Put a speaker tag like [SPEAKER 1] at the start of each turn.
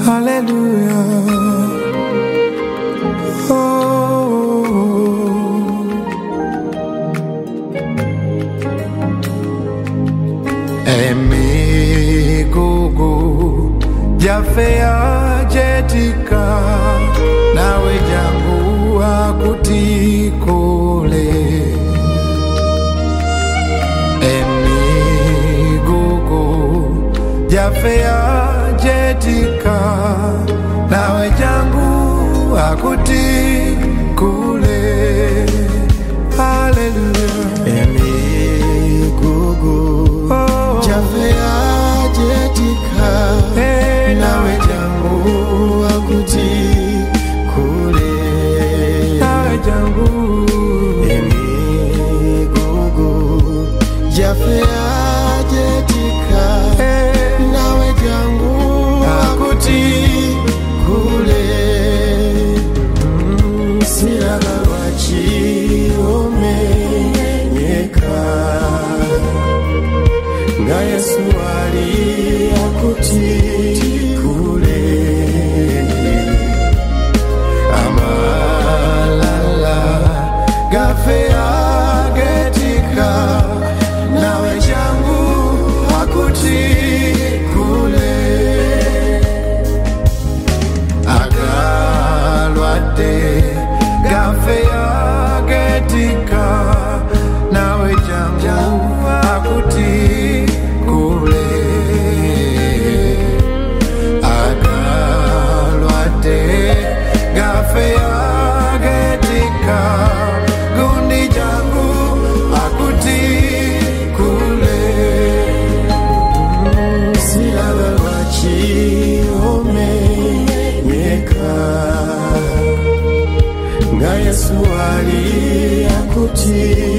[SPEAKER 1] Hallelujah. Jafea jetika nawe jangu akutikole Emigugu Jafea jetika nawe jangu akutikole Hallelujah.
[SPEAKER 2] Emigugu Jafea jetika nawe jangu akutikule
[SPEAKER 1] nawe jangu
[SPEAKER 2] Emigugu Jafea jetika nawe jangu akutikule Siraga wachiromenyeka nga Yesu ali akutikule amalala gafea getika nawe jangu akutikule agalwate gafea getika nawe jangu akutikule agalwate gafea getika gundi jangu akutikule Siraga wachiromenyeka nga Yesu ali akutikule